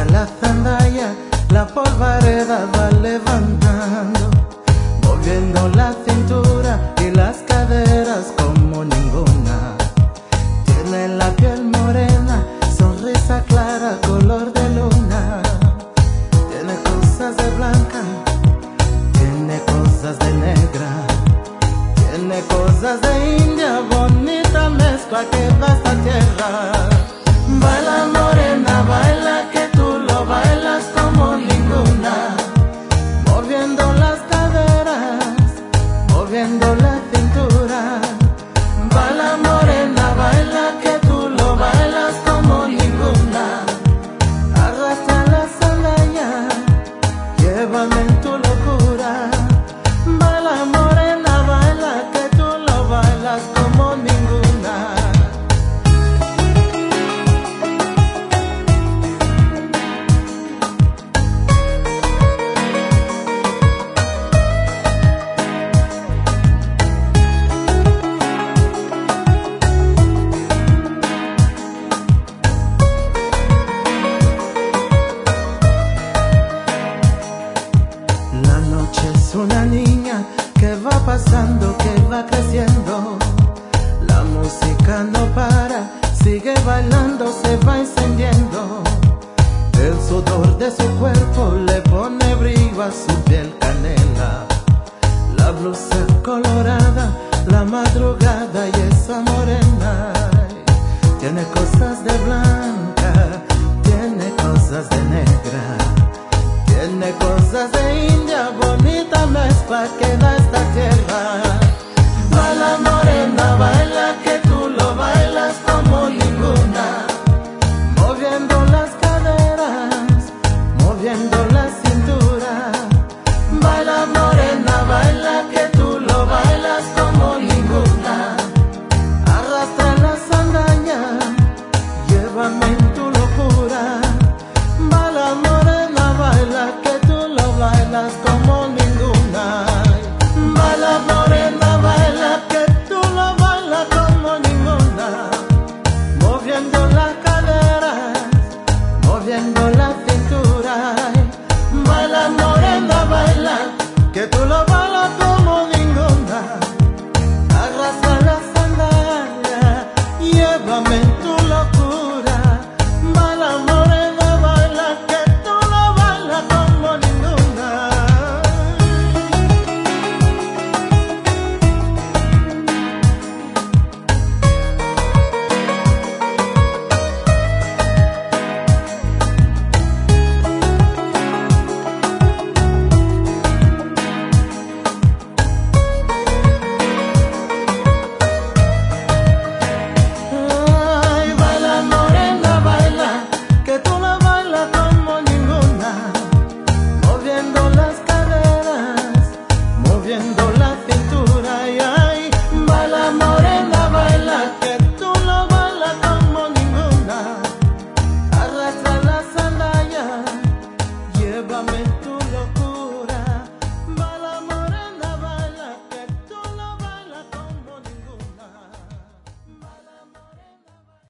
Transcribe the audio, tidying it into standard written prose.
la zandaya, la polvareda va levantando, moviendo la cintura y las caderas como ninguna. Tiene la piel morena, sonrisa clara, color de luna. Tiene cosas de blanca, tiene cosas de negra, tiene cosas de india, bonita mezcla que da esta tierra. Baila morena, baila que tú lo bailas como ninguna, moviendo las caderas, moviendo la cintura. Baila morena, baila que tú lo bailas como ninguna. Arrastra la sandaya, llévame en tu locura. Baila morena, baila que tú lo bailas como ninguna. La noche es una niña que va pasando, que va creciendo. La música no para, sigue bailando, se va encendiendo. El sudor de su cuerpo le pone brillo a su piel canela. La blusa colorada, la madrugada y esa morena. Tiene cosas de blanca, tiene cosas de negra, tiene cosas de india, bonita mezcla que da esta tierra. Baila morena, baila que tú lo bailas como ninguna, moviendo las caderas, moviendo la cintura. Baila morena, baila que tú lo bailas como ninguna. Arrastra la sandaya, llévame en tu locura. Baila morena, baila que tú lo bailas como ninguna. Baila morena, baila que tú lo bailas como ninguna, moviendo las caderas, moviendo la cintura.